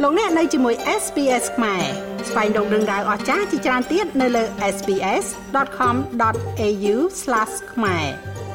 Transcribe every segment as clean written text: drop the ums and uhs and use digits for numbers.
លោកអ្នកនៅជាមួយ SPS ខ្មែរស្វែងរកដឹងដៅអស្ចារ្យជាច្រើនទៀតនៅលើ sps.com.au/ ខ្មែរ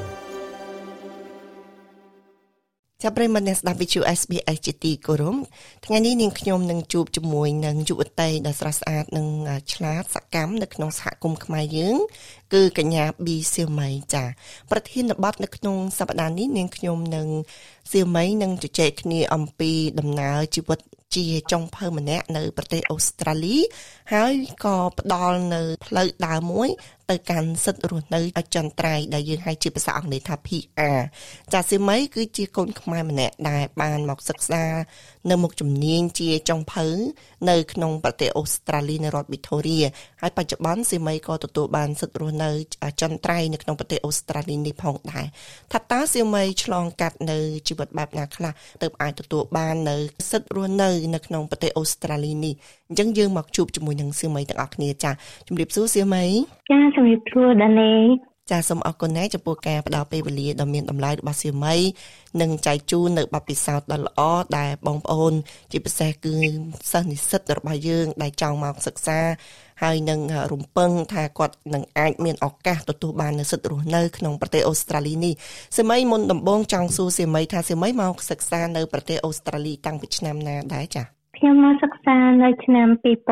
ចាប់ប្រិមត្តអ្នកស្ដាប់វិទ្យុ SBS ជាទីគោរពថ្ងៃនេះនាងខ្ញុំនឹងជួបជាមួយនឹងយុវតីដ៏ស្រស់ស្អាតនិងឆ្លាតសកម្មនៅក្នុងសហគមន៍ខ្មែរយើងគឺកញ្ញាប៊ីសៀមីចាប្រធានបទនៅក្នុងសប្តាហ៍នេះនាងខ្ញុំនឹងសៀមីនឹងជជែកគ្នាអំពីដំណើរជីវិតជាចុងភៅម្នាក់នៅប្រទេសអូស្ត្រាលីហើយក៏ផ្ដល់នៅផ្លូវដើរមួយទៅកាន់សិទ្ធិរស់នៅអចិន្ត្រៃយ៍ដែលយើងហៅជាភាសាអង់គ្លេសថា PR ចាសៀមីគឺជាកូនខ្មែរម្នាក់ដែលបានមកសិក្សានៅមុខជំនាញជាចុងភៅនៅក្នុងប្រទេសអូស្ត្រាលីនៅរដ្ឋ Victoria ហើយបច្ចុប្បន្នសៀមីក៏ទទួលបានសិទ្ធិរស់នៅអចិន្ត្រៃយ៍នៅក្នុងប្រទេសអូស្ត្រាលីនេះផងដែរថាតើសៀមីឆ្លងកាត់នៅជីវិតបែបណាខ្លះទើបអាចទទួលបាននៅសិទ្ធិរស់នៅក្នុងប្រទេសអូស្ត្រាលីនេះអញ្ចឹងយើងមកជួបជាមួយនឹងសៀមីទាំងអស់គ្នាចាជំរាបសួរសៀមីចាជំរាបសួរដានីចាសូមអរគុណណាស់ចំពោះការផ្ដល់ពេលវេលាដ៏មានតម្លៃរបស់សៀមីនិងចែកជូននៅបទពិសោធន៍ដ៏ល្អដែលបងប្អូនជាពិសេសគឺសិស្សនិស្សិតរបស់យើងដែលចង់មកសិក្សាហើយនឹងរំពឹងថាគាត់នឹងអាចមានឱកាសទទួលបាននូវសិទ្ធិរស់នៅក្នុងប្រទេសអូស្ត្រាលីនេះសៀមីមុនដំបូងចង់សួរសៀមីថាសៀមីមកសិក្សានៅប្រទេសអូស្ត្រាលីតាំងពីឆ្នាំណាដែរចាខ្ញុំមកសិក្សានៅឆ្នាំ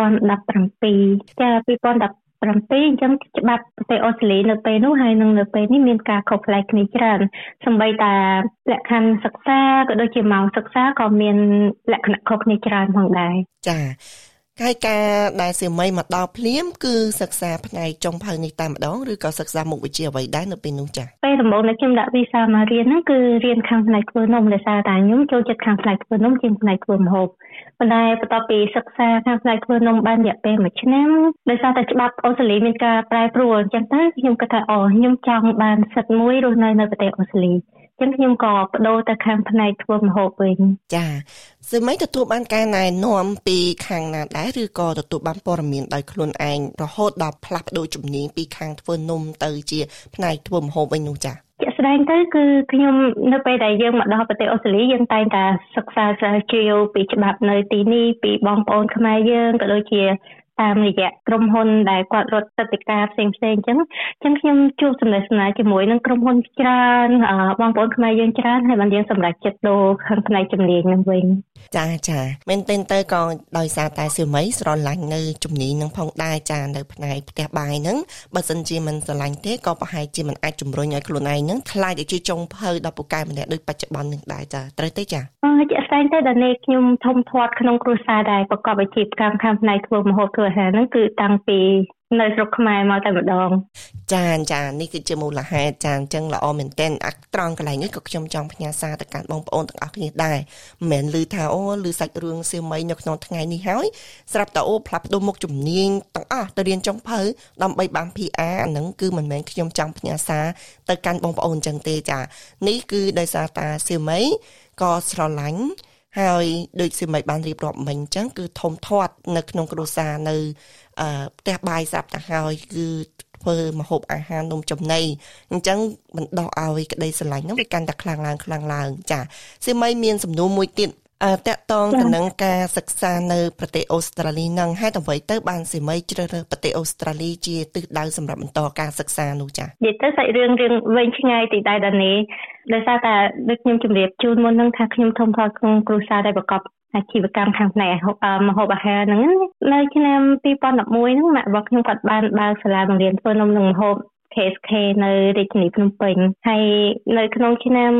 2017ចា2017អញ្ចឹងច្បាប់ប្រទេសអូស្ត្រាលីនៅពេលនោះហើយនឹងនៅពេលនេះមានការខុសប្លែកគ្នាច្រើនសូម្បីតែលក្ខខណ្ឌសិក្សាក៏ដូចជាម៉ោងសិក្សាក៏មានលក្ខណៈខុសគ្នាច្រើនផងដែរចាហើយការដែលសៀមីមកដល់ភ្លាមគឺសិក្សាផ្នែកចុងភៅនេះតែម្ដងឬក៏សិក្សាមុខវិជ្ជាអ្វីដែរនៅពេលនោះចាពេលដំបូងដែលខ្ញុំដាក់វីសាមករៀនហ្នឹងគឺរៀនខាងផ្នែកធ្វើនំដោយសារតែខ្ញុំចូលចិត្តខាងផ្នែកធ្វើនំជាងផ្នែកធ្វើម្ហូបប៉ុន្តែបន្ទាប់ពីសិក្សាខាងផ្នែកធ្វើនំបានរយៈពេល1ឆ្នាំដោយសារតែច្បាប់អូស្ត្រាលីមានការប្រែប្រួលអញ្ចឹងទៅខ្ញុំគិតថាខ្ញុំចង់បានសិទ្ធិមួយរស់នៅប្រទេសអូស្ត្រាលីចឹងខ្ញុំក៏បដូរទៅខាងផ្នែកធ្វើម្ហូបវិញចាសឹមទទួលបានការណែនាំពីខាងណាដែរឬក៏ទទួលបានព័ត៌មានដោយខ្លួនឯងរហូតដល់ផ្លាស់ប្ដូរជំនាញពីខាងធ្វើនំទៅជាផ្នែកធ្វើម្ហូបវិញនោះចាជាក់ស្ដែងទៅគឺខ្ញុំនៅពេលដែលយើងមកដល់ប្រទេសអូស្ត្រាលីយើងតែងតែសិក្សាស្រាវជ្រាវពីច្បាប់នៅទីនេះពីបងប្អូនខ្មែរយើងក៏ដូចជាតាមរយៈក្រុមហ៊ុនដែលគាត់រត់ទឹកដីការផ្សេងៗអញ្ចឹងខ្ញុំជួបសំណេះសំណាលជាមួយនឹងក្រុមហ៊ុនច្រើនបងប្អូនខ្មែរយើងច្រើនហើយបានយើងសម្រេចចិត្តដូរខាងផ្នែកជំនាញនឹងវិញចាមែនទែនទៅក៏ដោយសារតែសៀមីស្រឡាញ់នៅជំនាញនឹងផងដែរចានៅផ្នែកផ្ទះបាយហ្នឹងបើសិនជាមិនស្រឡាញ់ទេក៏ប្រហែលជាមិនអាចជំរុញឲ្យខ្លួនឯងហ្នឹងខ្លាចទៅជាចុងភៅដល់ពូកែម្នាក់ដូចបច្ចុប្បន្ននឹងដែរចាត្រូវទេចាជាក់ស្ដែងទៅដល់នេះខ្ញុំធំធាត់ក្នុងគ្រួសារដែលប្រកបអាជីពខាងផ្នែកធ្វើម្ហូបធ្វើអាហារហ្នឹងគឺតាំងពីនៅស្រុកខ្មែរមកតែម្ដងចានេះគឺជាមូលហេតុចាអញ្ចឹងល្អមែនទែនត្រង់កន្លែងនេះក៏ខ្ញុំចង់ផ្ញើសារទៅកាន់បងប្អូនទាំងអស់គ្នាដែរមិនមែនឮថាឮសាច់រឿងសៀមីនៅក្នុងថ្ងៃនេះហើយស្រាប់តែផ្លាស់ប្ដូរមុខជំនាញទាំងអស់ទៅរៀនចុងភៅដើម្បីបាន PR អាហ្នឹងគឺមិនមែនខ្ញុំចង់ផ្ញើសារទៅកាន់បងប្អូនអញ្ចឹងទេចានេះគឺដោយសារតាសៀមីក៏ស្រឡាញ់ហើយដូចសៀមីបានរៀបរាប់មិញអញ្ចឹងគឺធំធាត់នៅក្នុងគ្រួសារនៅផ្ទះបាយស្រាប់ទៅហើយគឺធ្វើម្ហូបអាហារនំចំណីអញ្ចឹងបណ្ដោះឲ្យក្តីស្រឡាញ់នោះវាកាន់តែខ្លាំងឡើងចាសៀមីមានសំណួរមួយទៀតតាក់ទងទៅនឹងការសិក្សានៅប្រទេសអូស្ត្រាលីនឹងហេតុអ្វីទៅបានសៀមីជ្រើសរើសប្រទេសអូស្ត្រាលីជាទិសដៅសម្រាប់បន្តការសិក្សានោះចានិយាយទៅសាច់រឿងវែងឆ្ងាយទីដែរនេះដោយសារតែដូចខ្ញុំជម្រាបជូនមុននឹងថាខ្ញុំធំធាត់ក្នុងគ្រួសារដែលប្រកបអាជីវកម្មខាងផ្នែកម្ហូបអាហារហ្នឹងនៅឆ្នាំ2011ហ្នឹងម៉ាក់របស់ខ្ញុំគាត់បានបើកសាលាបង្រៀនធ្វើនំនិងម្ហូប KSK នៅរាជធានីភ្នំពេញហើយនៅក្នុងឆ្នាំ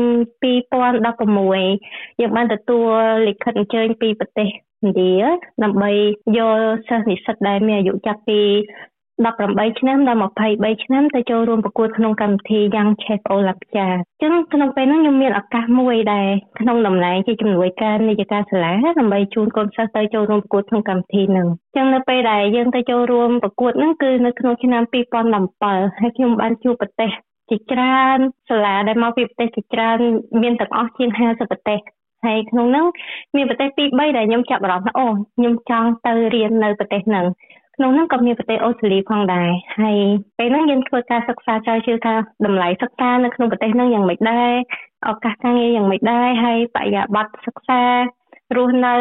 2016យើងបានទទួលលិខិតអញ្ជើញពីប្រទេសឥណ្ឌាដើម្បីយកសិស្សនិស្សិតដែលមានអាយុចាប់ពី18ឆ្នាំដល់23ឆ្នាំទៅចូលរួមប្រកួតក្នុងកម្មវិធី Young Chef Olympia អញ្ចឹងក្នុងពេលនោះខ្ញុំមានឱកាសមួយដែលក្នុងតំណែងជាជំនួយការនាយកការសាលាដើម្បីជូនកូនសិស្សទៅចូលរួមប្រកួតក្នុងកម្មវិធីហ្នឹងអញ្ចឹងនៅពេលដែលយើងទៅចូលរួមប្រកួតហ្នឹងគឺនៅក្នុងឆ្នាំ2017ហើយខ្ញុំបានជួបប្រទេសជាច្រើនសាលាដែលមកពីប្រទេសជាច្រើនមានទាំងអស់ជាង50ប្រទេសហើយក្នុងនោះមានប្រទេស2-3ដែលខ្ញុំចាប់អារម្មណ៍ថាខ្ញុំចង់ទៅរៀននៅប្រទេសហ្នឹងក្នុងនោះក៏មានប្រទេសអូស្ត្រាលីផងដែរហើយពេលហ្នឹងយើងធ្វើការសិក្សាចោលជឿថាតម្លៃសិក្សានៅក្នុងប្រទេសហ្នឹងយ៉ាងម៉េចដែរឱកាសការងារយ៉ាងម៉េចដែរហើយបរិយាបន្នសិក្សារស់នៅ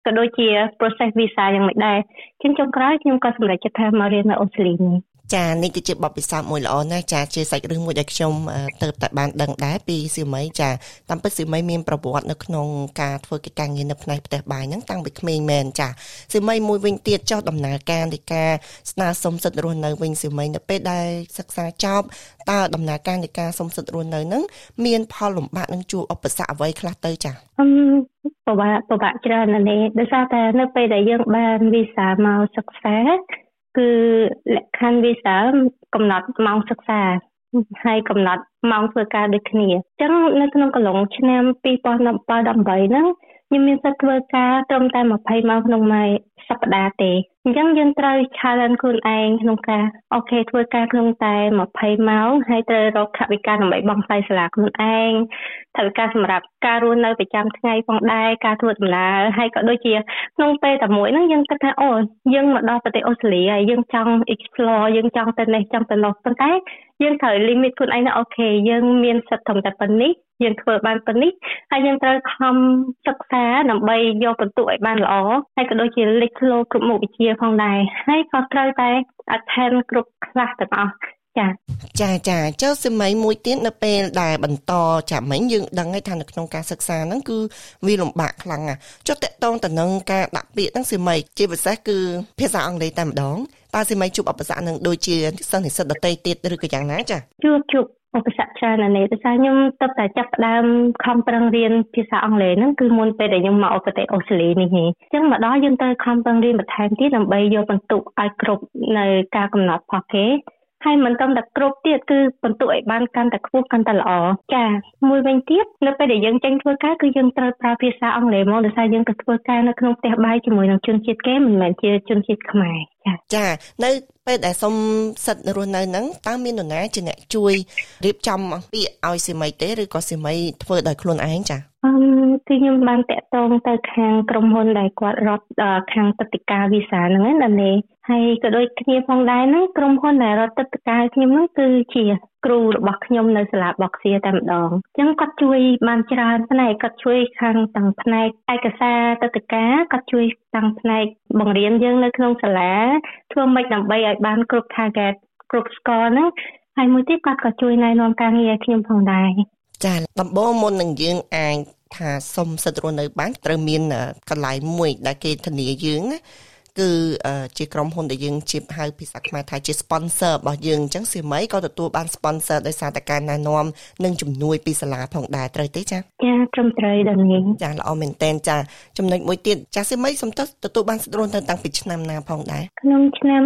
ក៏ដូចជា process visa យ៉ាងម៉េចដែរជាងចុងក្រោយខ្ញុំក៏សម្រេចចិត្តថាមករៀននៅអូស្ត្រាលីនេះចានេះគឺជាបទពិសោធន៍មួយល្អណាស់ចាជាសាច់រឿងមួយដែលខ្ញុំទៅតែបានដឹងដែរពីសៀមីចាតាមពិតសៀមីមានប្រវត្តិនៅក្នុងការធ្វើកិច្ចការងារនៅផ្នែកផ្ទះបាយហ្នឹងតាំងពីក្មេងមែនចាសៀមីមួយវិញទៀតចុះដំណើរការនៃការស្នើសុំសិទ្ធិរស់នៅវិញសៀមីនៅពេលដែលសិក្សាចប់តើដំណើរការនៃការសុំសិទ្ធិរស់នៅហ្នឹងមានផលលំបាកនឹងជួបឧបសគ្គអ្វីខ្លះទៅចាពិបាកច្រើនណាស់ដោយសារតែនៅពេលដែលយើងបានវីសាមកសិក្សាគឺលក្ខខណ្ឌវីសាកំណត់ម៉ោងសិក្សាហើយកំណត់ម៉ោងធ្វើការដូចគ្នាអញ្ចឹងនៅក្នុងកន្លងឆ្នាំ2017-18ហ្នឹងខ្ញុំមានសិទ្ធិធ្វើការត្រឹមតែ20ម៉ោងក្នុងមួយសប្តាហ៍ទេអញ្ចឹងយើងត្រូវ challenge ខ្លួនឯងក្នុងការអូខេធ្វើការក្នុងតែ20ម៉ោងហើយត្រូវរកថវិកាដើម្បីបង់ថ្លៃសាលាខ្លួនឯងថវិកាសម្រាប់ការរស់នៅប្រចាំថ្ងៃផងដែរការធ្វើដំណើរហើយក៏ដូចជាក្នុងពេលតែមួយហ្នឹងយើងគិតថាអូយើងមកដល់ប្រទេសអូស្ត្រាលីហើយយើងចង់ explore យើងចង់ទៅនេះចង់ទៅនោះប៉ុន្តែយើងត្រូវ limit ខ្លួនឯងថាអូខេយើងមានសិទ្ធិត្រឹមតែប៉ុណ្នេះយើងធ្វើបានប៉ុណ្នេះហើយយើងត្រូវខំសិក្សាដើម្បីយកពិន្ទុឲ្យបានល្អហើយក៏ដូចជាលេចធ្លោគ្រប់មុខវិជ្ជាផងដែរហើយក៏ត្រូវតែ attend គ្រប់ class ទាំងអស់ចាចុះសមីមួយទៀតនៅពេលដែលបន្តចាំមិញយើងដឹងហើយថានៅក្នុងការសិក្សាហ្នឹងគឺវាលំបាកខ្លាំងណាស់ចុះតកតងទៅនឹងការដាក់ពាក្យហ្នឹងសមីជាពិសេសគឺភាសាអង់គ្លេសតែម្ដងតើសមីជួបឧបសគ្គនឹងដូចជាសិស្សនិស្សិតដទៃទៀតឬក៏យ៉ាងណាចាជួបឧបសគ្គច្រើនណាស់ដោយសារខ្ញុំទៅតែចាប់ផ្ដើមខំប្រឹងរៀនភាសាអង់គ្លេសហ្នឹងគឺមុនពេលដែលខ្ញុំមកប្រទេសអូស្ត្រាលីនេះអញ្ចឹងមកដល់យើងត្រូវខំប្រឹងរៀនបន្ថែមទៀតដើម្បីយកពិន្ទុឲ្យគ្រប់នៅការកំណត់របស់គេហើយមិនត្រឹមតែគ្រប់ទៀតគឺបន្ទុកឲ្យបានកាន់តែខ្ពស់កាន់តែល្អចាមួយវិញទៀតនៅពេលដែលយើងចេញធ្វើការគឺយើងត្រូវប្រើភាសាអង់គ្លេសមកដោយសារយើងទៅធ្វើការនៅក្នុងផ្ទះបាយជាមួយនឹងជនជាតិគេមិនមែនជាជនជាតិខ្មែរចានៅពេលដែលសុំសិទ្ធិរស់នៅហ្នឹងតើមាននរណាជាអ្នកជួយរៀបចំពាក្យឲ្យសមីទេឬក៏សមីធ្វើដោយខ្លួនឯងចាគឺខ្ញុំបានតាក់ទងទៅខាងក្រុមហ៊ុនដែលគាត់រត់ខាងទឹកដីកាវីសាហ្នឹងណាហើយក៏ដូចគ្នាផងដែរហ្នឹងក្រុមហ៊ុនដែលរត់ទឹកដីកាខ្ញុំហ្នឹងគឺជាគ្រូរបស់ខ្ញុំនៅសាលាបកសៀតែម្ដងអញ្ចឹងគាត់ជួយបានច្រើនផ្នែកគាត់ជួយខាងទាំងផ្នែកឯកសារទឹកដីកាគាត់ជួយទាំងផ្នែកបង្រៀនយើងនៅក្នុងសាលាធ្វើម៉េចដើម្បីឲ្យបានគ្រប់ target គ្រប់ score ហ្នឹងហើយមួយទៀតគាត់ក៏ជួយណែនាំការងារឲ្យខ្ញុំផងដែរចាដំបូងមុននឹងយើងអាចថាសុំសិទ្ធិរស់នៅបានត្រូវមានកន្លែងមួយដែលគេធានាយើងណាគឺជាក្រុមហ៊ុនដែលយើងជាហៅភាសាខ្មែរថាជា sponsor របស់យើងអញ្ចឹងសៀមីក៏ទទួលបាន sponsor ដោយសារតែការណែនាំនិងជំនួយពីសាលាផងដែរត្រូវទេចាត្រឹមត្រូវដែរនេះចាល្អមែនតើចាចំណុចមួយទៀតចាសៀមីសូមទទួលបានសិទ្ធិរស់នៅតាំងពីឆ្នាំណាផងដែរក្នុងឆ្នាំ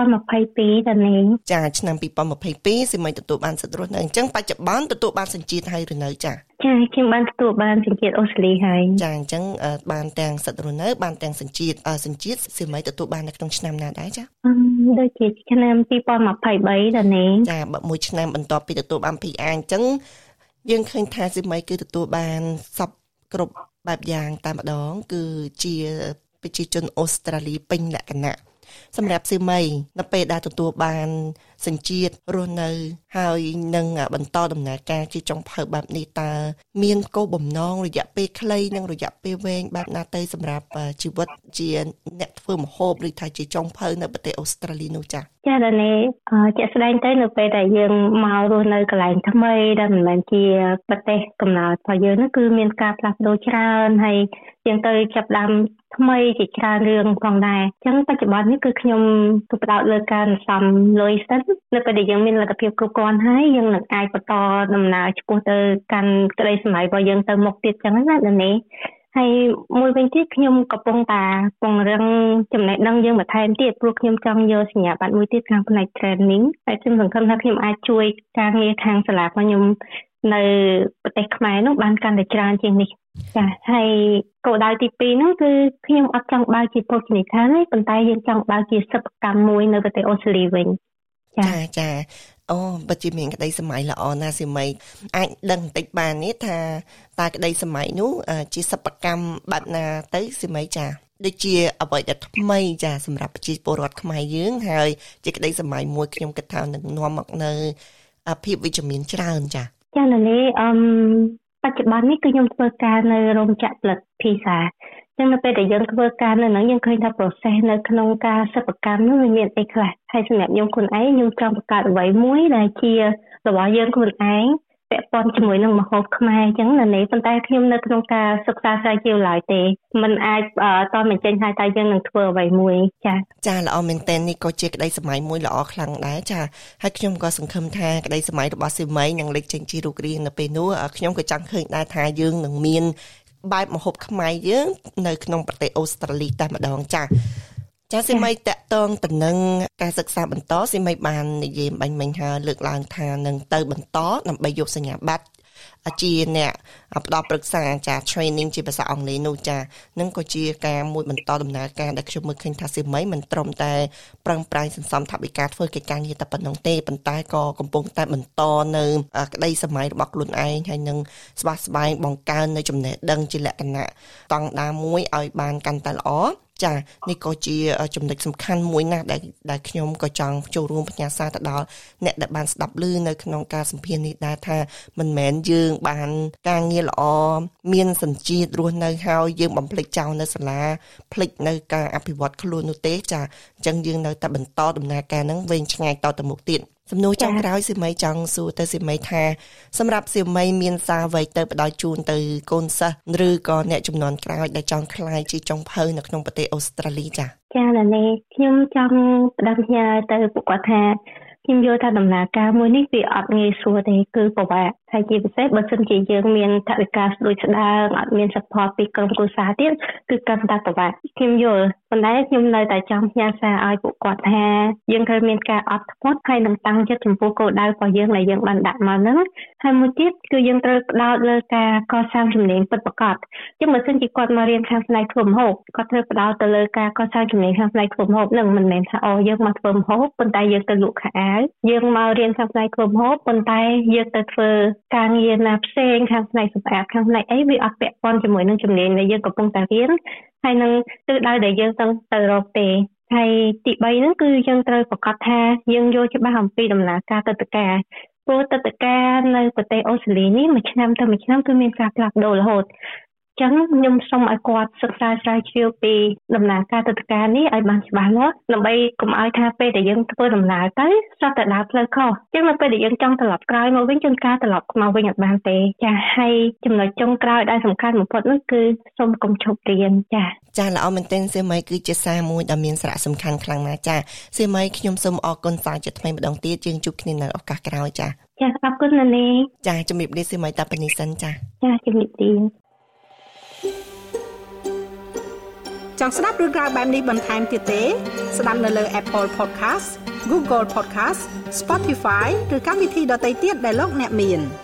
2022ដែរនេះចាឆ្នាំ2022សៀមីទទួលបានសិទ្ធិរស់នៅអញ្ចឹងបច្ចុប្បន្នទទួលបានសញ្ជាតិហើយឬនៅចាខ្ញុំបានទទួលបានសញ្ជាតិអូស្ត្រាលីហើយចាអញ្ចឹងបានទាំងសិទ្ធិរស់នៅបានទាំងសញ្ជាតិសៀមីទទួលបាននៅក្នុងឆ្នាំណាដែរចាដូចជាឆ្នាំ2023ដែរនេះចាមួយឆ្នាំបន្ទាប់ពីទទួលបាន PR អញ្ចឹងយើងឃើញថាសៀមីគឺទទួលបានសពគ្រប់បែបយ៉ាងតែម្ដងគឺជាប្រជាជនអូស្ត្រាលីពេញលក្ខណៈសម្រាប់សៀមីនៅពេលដែលទទួលបានសញ្ជាតិរស់នៅហើយនឹងបន្តដំណើរការជាចុងភៅបែបនេះតើមានគោលបំណងរយៈពេលខ្លីនិងរយៈពេលវែងបែបណាទៅសម្រាប់ជីវិតជាអ្នកធ្វើម្ហូបឬថាជាចុងភៅនៅប្រទេសអូស្ត្រាលីនោះចា៎ដល់នេះជាក់ស្ដែងទៅនៅពេលដែលយើងមករស់នៅកន្លែងថ្មីដែលមិនមែនជាប្រទេសកំណើតរបស់យើងនោះគឺមានការផ្លាស់ប្ដូរច្រើនហើយយើងទៅចាប់ដើមថ្មីជាច្រើនរឿងផងដែរអញ្ចឹងបច្ចុប្បន្ននេះគឺខ្ញុំទៅផ្ដោតលើការសន្សំលុយសិននៅពេលដែលយើងមានលទ្ធភាពគ្រប់គ្រាន់ហើយយើងនឹងអាចបន្តដំណើរឆ្ពោះទៅកាន់ក្តីស្រមៃរបស់យើងទៅមុខទៀតអញ្ចឹងណាដល់នេះហើយមួយវិញទៀតខ្ញុំកំពុងតែពង្រឹងចំណេះដឹងយើងបន្ថែមទៀតព្រោះខ្ញុំចង់យកសញ្ញាបត្រមួយទៀតខាងផ្នែក training ហើយខ្ញុំសង្ឃឹមថាខ្ញុំអាចជួយការងារខាងសាលារបស់ខ្ញុំនៅប្រទេសខ្មែរនោះបានកាន់តែច្រើនជាងនេះចាហើយគោលដៅទី2នោះគឺខ្ញុំអត់ចង់បើកជាភោជនីយដ្ឋានទេប៉ុន្តែយើងចង់បើកជាសិប្បកម្មមួយនៅប្រទេសអូស្ត្រាលីវិញចាអូបើជាមានក្តីសម័យល្អណាស់សៀមីអាចដឹងបន្តិចបាននេះថាតើក្តីសម័យនោះជាសិប្បកម្មបែបណាទៅសៀមីចាដូចជាអ្វីដែលថ្មីចាសម្រាប់ប្រជាពលរដ្ឋខ្មែរយើងហើយជាក្តីសម័យមួយខ្ញុំគិតថានឹងនាំមកនៅភាពវិជ្ជមានច្រើនចានៅនេះបច្ចុប្បន្ននេះគឺខ្ញុំធ្វើការនៅរោងចក្រផលិតភីសាចឹងនៅពេលដែលយើងធ្វើការនៅហ្នឹងយើងឃើញថា process នៅក្នុងការសិប្បកម្មនោះវាមានអីខ្លះហើយសម្រាប់ខ្ញុំខ្លួនឯងខ្ញុំចង់បង្កើតអ្វីមួយដែលជារបស់យើងខ្លួនឯងពាក់ព័ន្ធជាមួយនឹងម្ហូបខ្មែរអញ្ចឹងណានេះប៉ុន្តែខ្ញុំនៅក្នុងការសិក្សាស្រាវជ្រាវឡើយទេมันអាចតបញ្ចេញថាតើយើងនឹងធ្វើអ្វីមួយចាល្អមែនតើនេះក៏ជាក្តីសម័យមួយល្អខ្លាំងដែរចាហើយខ្ញុំក៏សង្ឃឹមថាក្តីសម័យរបស់សៀមៃនឹងលេចចេញជារូបរាងនៅពេលនោះខ្ញុំក៏ចង់ឃើញដែរថាយើងនឹងមានបែបម្ហូបខ្មែរយើងនៅក្នុងប្រទេសអូស្ត្រាលីតែម្ដងចាសៀមៃតកតងទៅនឹងការសិក្សាបន្តសៀមៃបាននិយាយបាញ់មិញហើយលើកឡើងថានឹងទៅបន្តដើម្បីយកសញ្ញាបត្រជាអ្នកផ្ដល់ប្រឹក្សាចា training ជាភាសាអង់គ្លេសនោះចានឹងក៏ជាការមួយបន្តដំណើរការដែលខ្ញុំមើលឃើញថាសៀមៃមិនត្រឹមតែប្រឹងប្រែងសន្សំថវិកាធ្វើកិច្ចការងារតែប៉ុណ្ណឹងទេប៉ុន្តែក៏កំពុងតែបន្តនៅក្តីសម័យរបស់ខ្លួនឯងហើយនឹងស្វាស្វែងបង្កើននៅចំណេះដឹងជាលក្ខណៈស្តង់ដារមួយឲ្យបានកាន់តែល្អចានេះក៏ជាចំណុចសំខាន់មួយណាស់ដែលខ្ញុំក៏ចង់ចូលរួមផ្ញើសារទៅដល់អ្នកដែលបានស្ដាប់ឮនៅក្នុងការសម្ភាសន៍នេះដែរថាមិនមែនយើងបានការងារល្អមានសញ្ជាតិរស់នៅហើយយើងបំភ្លេចចោលនៅសាលាភ្លេចនៅការអភិវឌ្ឍខ្លួននោះទេចាអញ្ចឹងយើងនៅតែបន្តដំណើរការហ្នឹងវែងឆ្ងាយតទៅមុខទៀតសំណួរចុងក្រោយសៀមៃចង់សួរទៅសៀមៃថាសម្រាប់សៀមៃមានសារអ្វីទៅផ្ដល់ជូនទៅកូនសិស្សឬក៏អ្នកជំនាន់ក្រោយដែលចង់ក្លាយជាចុងភៅនៅក្នុងប្រទេសអូស្ត្រាលីចាណានេះខ្ញុំចង់ផ្ដល់ផ្ញើទៅពួកគាត់ថាខ្ញុំយល់ថាដំណើរការមួយនេះវាអត់ងាយស្រួលទេគឺពិបាកហើយជាពិសេសបើសិនជាយើងមានថវិកាស្ដួយស្ដើងអត់មាន support ពីក្រុមគ្រួសារទៀតគឺកាន់តែពិបាកខ្ញុំយល់ប៉ុន្តែខ្ញុំនៅតែចង់ផ្ញើសារឲ្យពួកគាត់ថាយើងត្រូវមានការអត់ធ្មត់ហើយនឹងតាំងចិត្តចំពោះគោលដៅរបស់យើងដែលយើងបានដាក់មកហ្នឹងហើយមួយទៀតគឺយើងត្រូវផ្ដោតលើការកសាងជំនាញពិតប្រាកដចឹងបើសិនជាគាត់មករៀនខាងផ្នែកធ្វើម្ហូបគាត់ត្រូវផ្ដោតទៅលើការកសាងជំនាញខាងផ្នែកធ្វើម្ហូបហ្នឹងមិនមែនថាយើងមកធ្វើម្ហូបប៉ុន្តែយើងទៅលក់ខោអាវយើងមករៀនខាងផ្នែកធ្វើម្ហូបប៉ុន្តែយើងទៅធ្វើការងារណាផ្សេងខាងផ្នែកសម្អាតខាងផ្នែកអីវាអត់ពាក់ព័ន្ធជាមួយនឹងជំនាញដែលយើងកំពុងតែរៀនហើយនឹងទិសដៅដែលយើងទៅរកទេហើយទី3ហ្នឹងគឺយើងត្រូវប្រកាសថាយើងយល់ច្បាស់អំពីដំណើរការទឹកតការព្រោះទឹកតការនៅប្រទេសអូស្ត្រាលីនេះមួយឆ្នាំទៅមួយឆ្នាំគឺមានការផ្លាស់ប្ដូររហូតចឹងខ្ញុំសូមឲ្យគាត់សិក្សាស្រាវជ្រាវពីដំណើរការទឹកតការនេះឲ្យបានច្បាស់លាស់ដើម្បីកុំឲ្យថាពេលដែលយើងធ្វើដំណើរទៅសោះតែដើរផ្លូវខុសចឹងនៅពេលដែលយើងចង់ត្រឡប់ក្រោយមកវិញជួនកាលត្រឡប់មកវិញអត់បានទេចាហើយចំណុចចុងក្រោយដែលសំខាន់បំផុតនោះគឺសូមកុំឈប់រៀនចាល្អមែនទែនសៀមៃគឺជាសារមួយដ៏មានសារៈសំខាន់ខ្លាំងណាស់ចាសៀមៃខ្ញុំសូមអរគុណសាជាថ្មីម្ដងទៀតយើងជួបគ្នានៅឱកាសក្រោយចាអរគុណណានីចាជំរាបលាសៀមៃតាប៉ានីសិនចាជំរាបលាចង់ស្ដាប់រឿងរ៉ាវបែបនេះបន្ថែមទៀតទេស្ដាប់នៅលើ Apple Podcast Google Podcast Spotify ឬកម្មវិធីដទៃទៀតដែលលោកអ្នកមាន